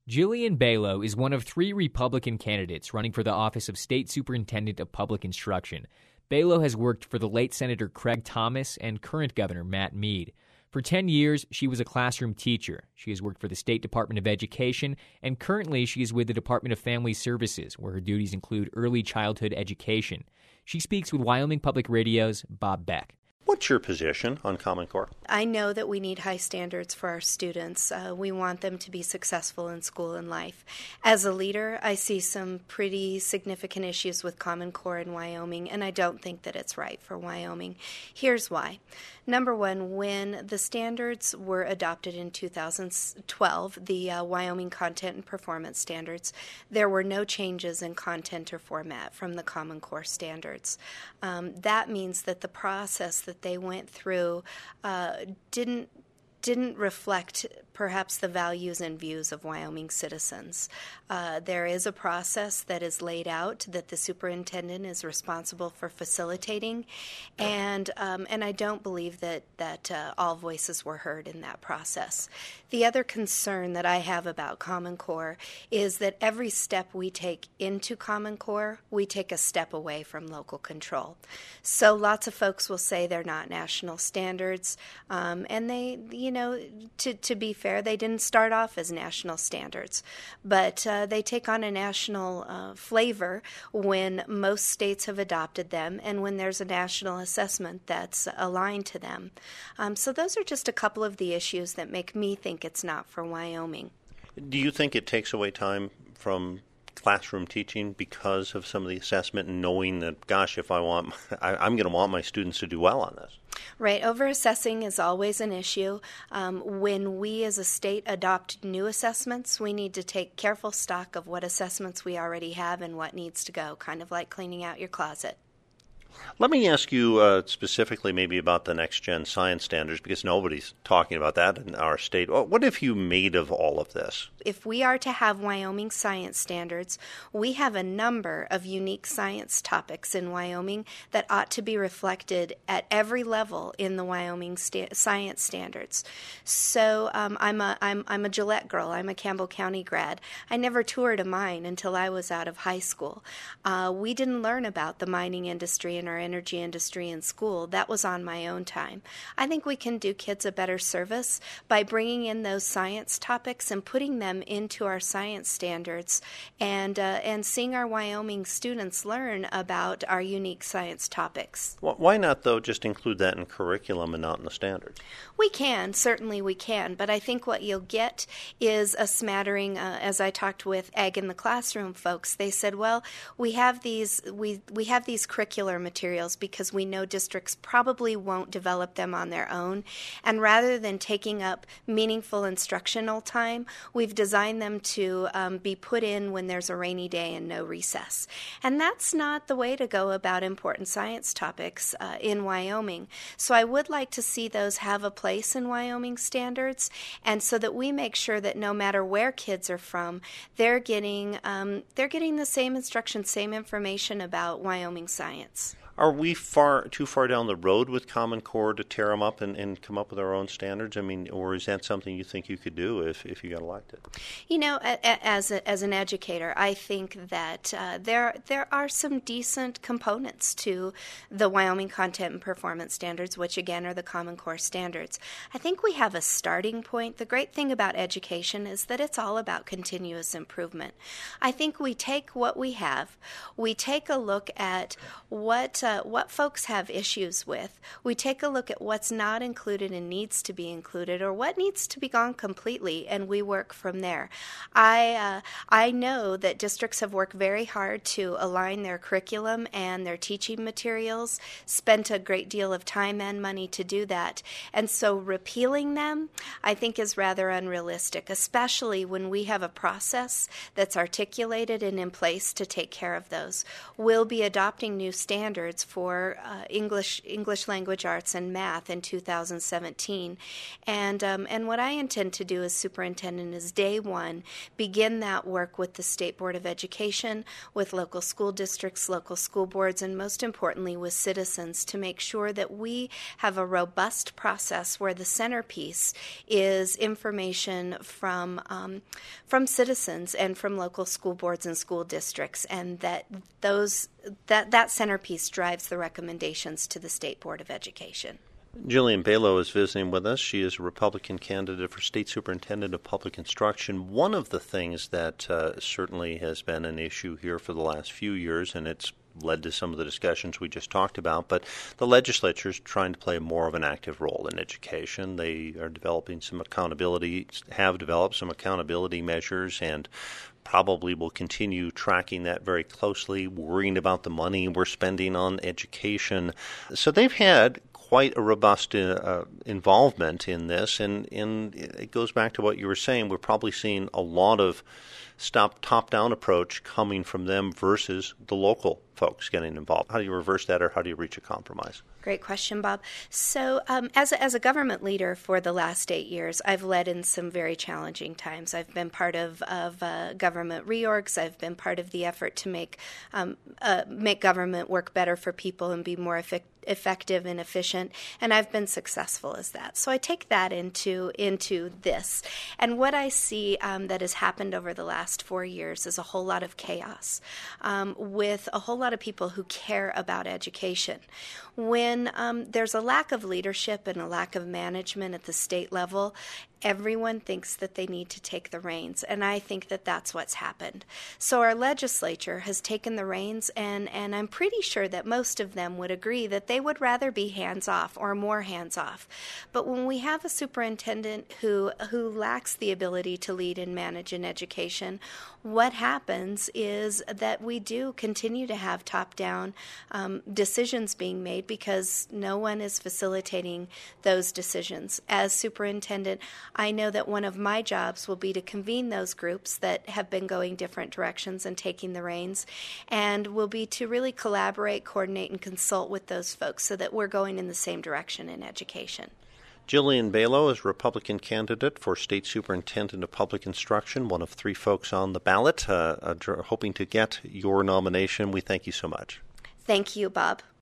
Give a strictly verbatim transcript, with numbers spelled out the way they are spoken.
Jillian Balow is one of three Republican candidates running for the office of State Superintendent of Public Instruction. Balow has worked for the late Senator Craig Thomas and current Governor Matt Mead. For ten years, she was a classroom teacher. She has worked for the State Department of Education, and currently she is with the Department of Family Services, where her duties include early childhood education. She speaks with Wyoming Public Radio's Bob Beck. What's your position on Common Core? I know that we need high standards for our students. Uh, we want them to be successful in school and life. As a leader, I see some pretty significant issues with Common Core in Wyoming, and I don't think that it's right for Wyoming. Here's why. Number one, when the standards were adopted in two thousand twelve, the uh, Wyoming Content and Performance Standards, there were no changes in content or format from the Common Core standards. Um, that means that the process that they went through uh, didn't didn't reflect perhaps the values and views of Wyoming citizens. Uh, there is a process that is laid out that the superintendent is responsible for facilitating, and um, and I don't believe that, that uh, all voices were heard in that process. The other concern that I have about Common Core is that every step we take into Common Core, we take a step away from local control. So lots of folks will say they're not national standards, um, and they, you know, to, to be fair, they didn't start off as national standards, but uh, they take on a national uh, flavor when most states have adopted them and when there's a national assessment that's aligned to them. Um, so those are just a couple of the issues that make me think it's not for Wyoming. Do you think it takes away time from classroom teaching because of some of the assessment and knowing that, gosh, if I want, I, I'm going to want my students to do well on this? Right. Over-assessing is always an issue. Um, when we as a state adopt new assessments, we need to take careful stock of what assessments we already have and what needs to go, kind of like cleaning out your closet. Let me ask you uh, specifically maybe about the next-gen science standards, because nobody's talking about that in our state. What have you made of all of this? If we are to have Wyoming science standards, we have a number of unique science topics in Wyoming that ought to be reflected at every level in the Wyoming sta- science standards. So um, I'm a I'm I'm a Gillette girl. I'm a Campbell County grad. I never toured a mine until I was out of high school. Uh, we didn't learn about the mining industry and our energy industry in school. That was on my own time. I think we can do kids a better service by bringing in those science topics and putting them into our science standards and uh, and seeing our Wyoming students learn about our unique science topics. Why not, though, just include that in curriculum and not in the standards? We can, certainly we can, but I think what you'll get is a smattering, uh, as I talked with Ag in the Classroom folks, they said, well, we have these we we have these curricular materials because we know districts probably won't develop them on their own, and rather than taking up meaningful instructional time, we've designed them to um, be put in when there's a rainy day and no recess. And that's not the way to go about important science topics uh, in Wyoming. So I would like to see those have a place in Wyoming standards, and so that we make sure that no matter where kids are from, they're getting um, they're getting the same instruction, same information about Wyoming science. Are we far too far down the road with Common Core to tear them up and, and come up with our own standards? I mean, or is that something you think you could do if, if you got elected? You know, as a, as an educator, I think that uh, there there are some decent components to the Wyoming Content and Performance Standards, which again are the Common Core standards. I think we have a starting point. The great thing about education is that it's all about continuous improvement. I think we take what we have, we take a look at what Uh, what folks have issues with. We take a look at what's not included and needs to be included, or what needs to be gone completely, and we work from there. I uh, I know that districts have worked very hard to align their curriculum and their teaching materials, spent a great deal of time and money to do that, and so repealing them, I think, is rather unrealistic, especially when we have a process that's articulated and in place to take care of those. We'll be adopting new standards candidates for uh, English English language arts and math in two thousand seventeen. And, um, and what I intend to do as superintendent is day one, begin that work with the State Board of Education, with local school districts, local school boards, and most importantly with citizens to make sure that we have a robust process where the centerpiece is information from um, from citizens and from local school boards and school districts, and that those that that centerpiece drives the recommendations to the State Board of Education. Jillian Balow is visiting with us. She is a Republican candidate for State Superintendent of Public Instruction. One of the things that uh, certainly has been an issue here for the last few years, and it's led to some of the discussions we just talked about, but the legislature is trying to play more of an active role in education. They are developing some accountability, have developed some accountability measures, and probably will continue tracking that very closely, worrying about the money we're spending on education. So they've had quite a robust uh, involvement in this, and, and it goes back to what you were saying. We're probably seeing a lot of stop top-down approach coming from them versus the local folks getting involved. How do you reverse that, or how do you reach a compromise? Great question, Bob. So um, as, a, as a government leader for the last eight years, I've led in some very challenging times. I've been part of, of uh, government reorgs. I've been part of the effort to make, um, uh, make government work better for people and be more effective effective and efficient, and I've been successful as that. So I take that into into this. And what I see um, that has happened over the last four years is a whole lot of chaos um, with a whole lot of people who care about education. When um, there's a lack of leadership and a lack of management at the state level, everyone thinks that they need to take the reins, and I think that that's what's happened. So our legislature has taken the reins, and, and I'm pretty sure that most of them would agree that they would rather be hands-off or more hands-off. But when we have a superintendent who, who lacks the ability to lead and manage in education, what happens is that we do continue to have top-down um, decisions being made because no one is facilitating those decisions. As superintendent, I know that one of my jobs will be to convene those groups that have been going different directions and taking the reins, and will be to really collaborate, coordinate, and consult with those folks so that we're going in the same direction in education. Jillian Balow is Republican candidate for State Superintendent of Public Instruction, one of three folks on the ballot, uh, uh, hoping to get your nomination. We thank you so much. Thank you, Bob.